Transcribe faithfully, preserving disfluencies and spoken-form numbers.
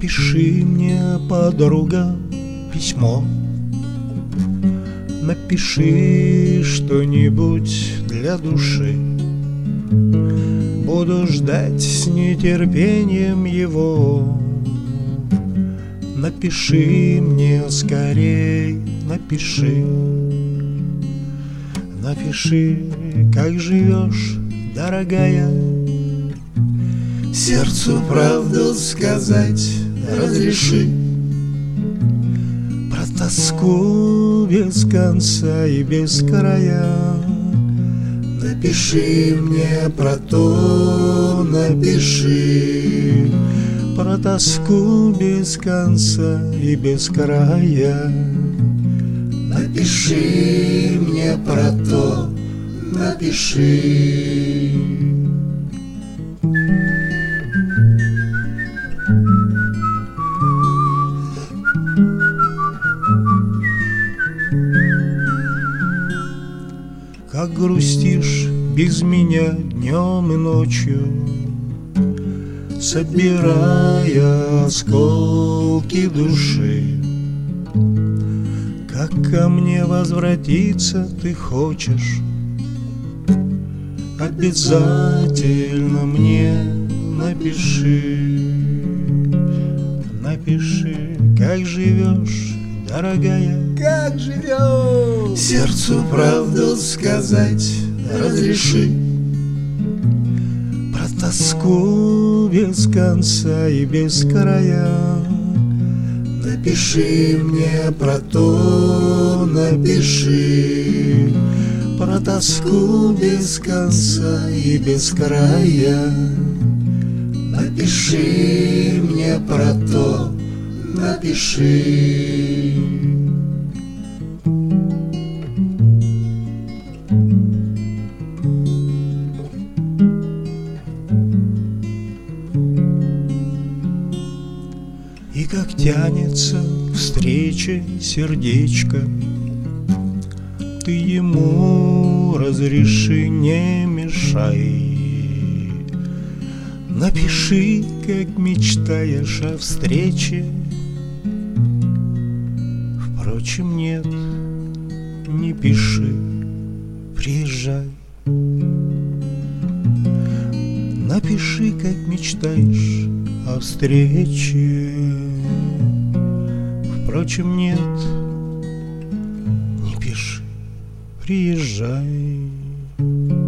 Напиши мне, подруга, письмо. Напиши что-нибудь для души. Буду ждать с нетерпением его. Напиши мне скорей, напиши. Напиши, как живешь, дорогая. Сердцу правду сказать разреши. Про тоску без конца и без края. Напиши мне про то, напиши. Про тоску без конца и без края. Напиши мне про то, напиши. Как грустишь без меня днем и ночью, собирая осколки души. Как ко мне возвратиться ты хочешь? Обязательно мне напиши. Напиши, как живешь, дорогая. Как живешь? Сердцу правду сказать разреши. Про тоску без конца и без края. Напиши мне про то, напиши. Про тоску без конца и без края. Напиши мне про то, напиши. И как тянется к встрече сердечко, ты ему разреши, не мешай. Напиши, как мечтаешь о встрече. Впрочем, нет, не пиши, приезжай. Напиши, как мечтаешь о встрече. Впрочем, нет, не пиши, приезжай.